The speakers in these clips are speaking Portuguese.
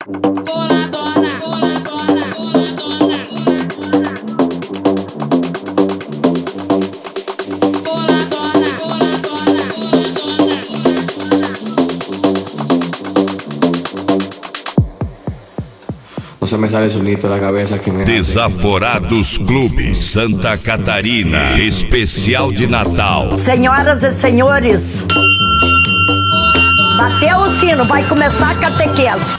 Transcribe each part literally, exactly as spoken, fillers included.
No se me sale solito la cabeza que me... Desaforados Clube Santa Catarina, especial de Natal. Senhoras e senhores, bateu o sino, vai começar a catequese.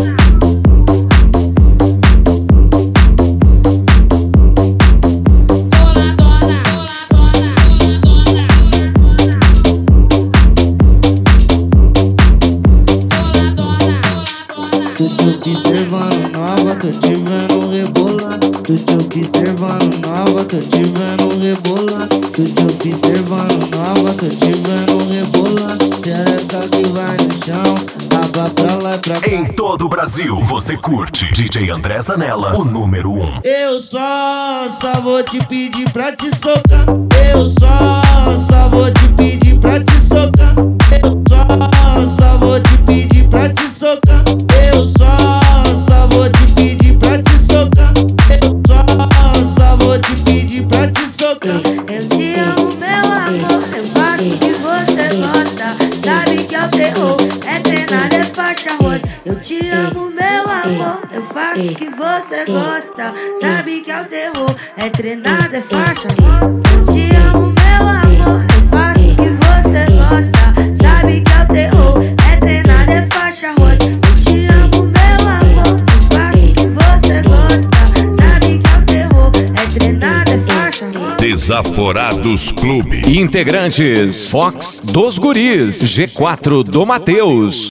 Tô te observando nova, tô te vendo rebolar. Tô te observando nova, tô te vendo rebolar. Tô te observando nova, tô te vendo rebolar. Xereca que vai no chão, tava pra lá e pra cá. Em todo o Brasil, você curte D J André Zanella, o número um. Eu só, só vou te pedir pra te socar. Eu só, só vou te pedir pra te socar. Eu só, só vou te pedir pra te socar. Eu só, só vou te pedir pra te socar. Eu só, só vou te pedir pra te socar. Eu te amo, meu amor, eu faço o que você gosta. Sabe que é o terror, é treinado, é faixa rosa. Eu te amo, meu amor, eu faço o que você gosta. Sabe que é o terror, é treinado, é faixa rosa. Eu te amo, meu amor, eu faço o que você gosta. Sabe que é o terror, é treinado, é faixa rosa. Eu te amo, meu amor, eu faço o que você gosta. Sabe que é o terror, é treinado, é faixa rosa. Desaforados Clube. Integrantes: Fox dos Guris, G quatro do Mateus.